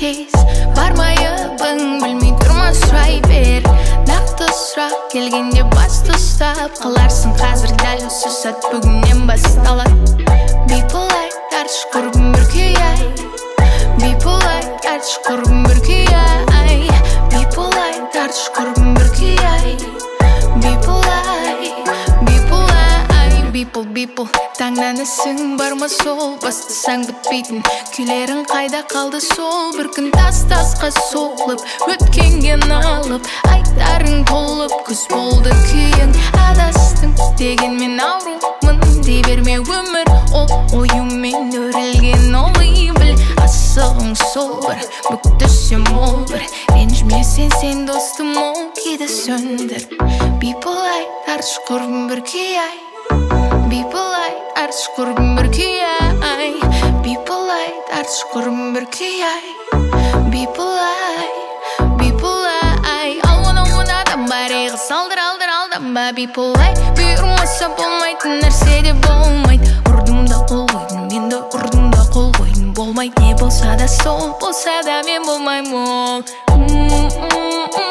тез бармайыбың білмей тұрма сұрай бер. Нақты сұрақ келгенде басты ұстап қаларсың қазір дәл осы сәт бүгіннен басталады. Бейпылай тарш құрбым бір күй ай, бейпылай тарш құрбым бір күй ай, бейпылай тарш құрбым бір күй ай, бейпылай, бейпылай, бейпыл таңданысың бар ма сол бастасаң бітпейтін күйлерің қайда қалды сол бір күн тасқа соғылып өткенге налып айтарың толып күз болды күйің адастың дегенмен аурумын дей берме өмір ол ойымен өрілген олай біл асығың сол бір бүктүсім ол бір ренжімесең сен достым ол кейде сөндір. Бейпылай тарш құрбым бір күй ай, бейпылай тарш құрбым бір күй ай, бейпылай тарш құрбым бір күй ай, бейпылай, бейпылай. Ауын адам бар еғы салдыр алданба. Бейпылай бұйырмаса болмайтын нәрсе де болмайды. Ұрдым да қол қойдым, мен де ұрдым да қол қойдым. Болмайды не болса да сол болса да мен болмаймын ол.